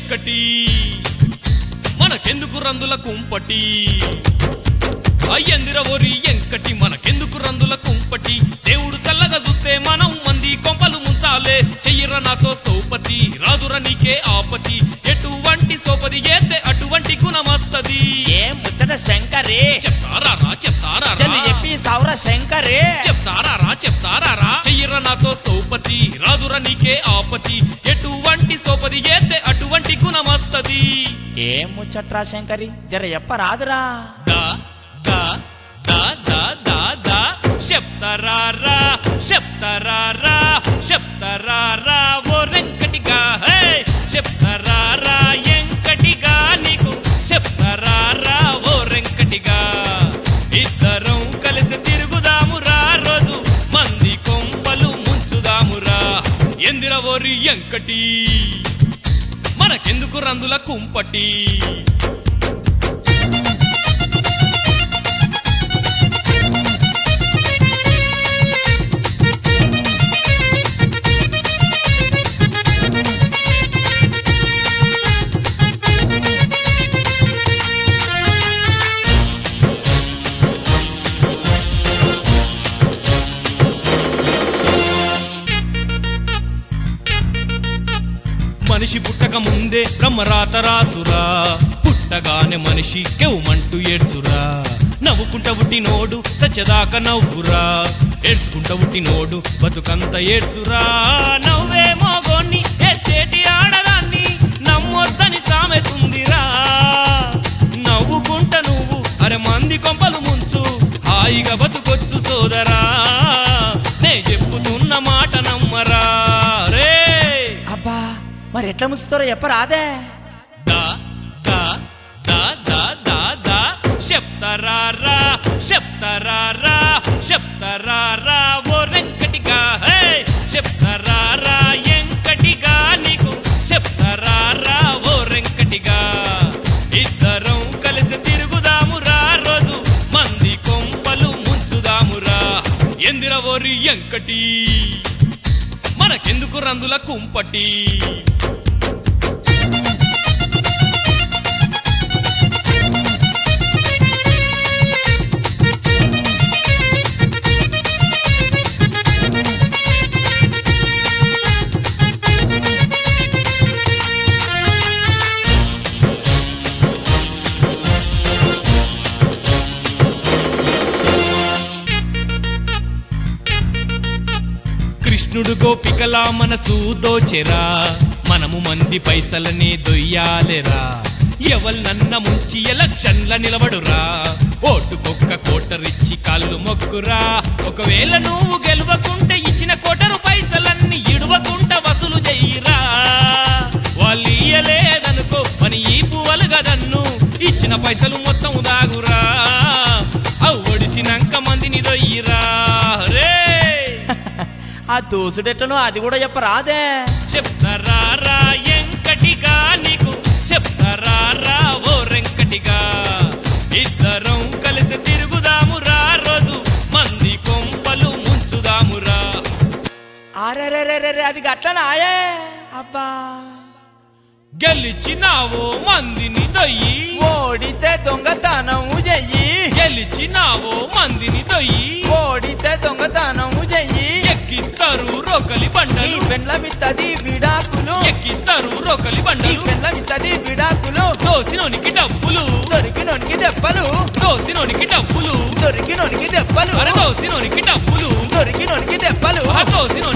ఎంకటి మనకెందుకు రందుల కుంపటి అయ్యందిర ఓరి ఎంకటి మనకెందుకు రందుల కుంపటి దేవుడు చల్లగా చూస్తే మనం మంది కొంపలు ముంచాలే చెయ్యర నాతో సోపతి రాదుర నీకే ఆపతి ఎటువంటి సోపతి చేస్తే అటువంటి గుణమస్తది ఏం ముచ్చట శంకరే చెప్తారా చల్లి చెప్పి సౌర శంకరే చెప్తారా చెయ్యర నాతో సోపతి రాదుర నీకే ఆపతి ఎటువంటి సోపతి చేస్తే అటువంటి గుణమస్తది ఏం ముచ్చట్రా శంకరి జర చెప్పరాదురా దా దా దా దా దా దా చెప్తారా ఓ రెంకటిగా హే చెప్తారా ఎంకటిగా నీకు చెప్తారా ఓ రెంకటిగా ఇద్దరం కలిసి తిరుగుదామురా రోజు మంది కొంపలు ముంచుదామురా ఎందిర ఓరి ఎంకటి మనకెందుకు రందుల కుంపటి మనిషి పుట్టక ముందే బ్రహ్మరాత రాసురా పుట్టగానే మనిషి కెవ్వుమంటూ ఏడ్చురా నవ్వుకుంట పుట్టినోడు సచ్చదాకా నవ్వురా ఏడ్చుకుంట పుట్టినోడు బతుకంత ఏడ్చురా నవ్వే మోగోన్ని ఏడ్చేటి ఆడదాన్ని నమ్మొద్దని సామెతుందిరా నవ్వుకుంట నువ్వు అరే మంది కొంపలు ముంచు హాయిగా బతుకొచ్చు సోదరా నే చెప్పుతున్న మాట నమ్మరా రే అబ్బా మరి ఎట్లా ముస్తారో చెప్పరాదే దా దా దా దా దా దా చెప్తారా ఓ రెంకటిగా హే చెప్తారా ఎంకటిగా నీకు చెప్తారా ఓ రెంకటిగా ఇద్దరం కలిసి తిరుగుదామురా రోజు మంది కొంపలు ముంచుదామురా ఎందిర ఓరి ఎంకటి మనకెందుకు రందుల కుంపటి కృష్ణుడు గోపికలా మనసు దోచెరా మనము మంది పైసలనే దొయ్యాలెరా ఎవల్నన్న ముంచి ఎలక్షన్ల నిలబడురా ఓటుకొక్క కోటరిచ్చి కాళ్ళు మొక్కురా ఒకవేళ నువ్వు గెలవకుంటే ఇచ్చిన కోటరు పైసలన్నీ ఇడవకుంట వసూలు చెయ్యిరా వాళ్ళు ఇయ్యలేదనుకో పని ఈ పువ్వలుగదన్ను ఇచ్చిన పైసలు మొత్తం దాగురా అవు ఒడిసినాక మందిని దొయ్యిరా రే ఆ దోసుడెట్లనో అది కూడా చెప్పరాదే చెప్తారా ఎంకటిగా నీకు చెప్తారా ఓ రెంకటిగా ఇద్దరం కలిసి తిరుగుదామురా రోజు మంది కొంపలు ముంచుదామురా అరెరెరెరె అది గట్లనాయే అబ్బా గెలిచినావో మందిని దొయ్యి ఓడితే దొంగతనము చెయ్యి గెలిచినావో మందిని దొయ్యి ఓడితే దొంగతనము చెయ్యి ఎక్కిస్తారు రోకలి బండలు పెండ్లమిత్తది విడాకులు ఎక్కిస్తారు రోకలి బండలు పెండ్లమిత్తది విడాకులు దోసినోనికి డబ్బులు దొరికినోనికి దెబ్బలు దోసినోనికి డబ్బులు దొరికినోనికి దెబ్బలు అరే దోసినోనికి డబ్బులు దొరికినోనికి దెబ్బలు దోసినోనికి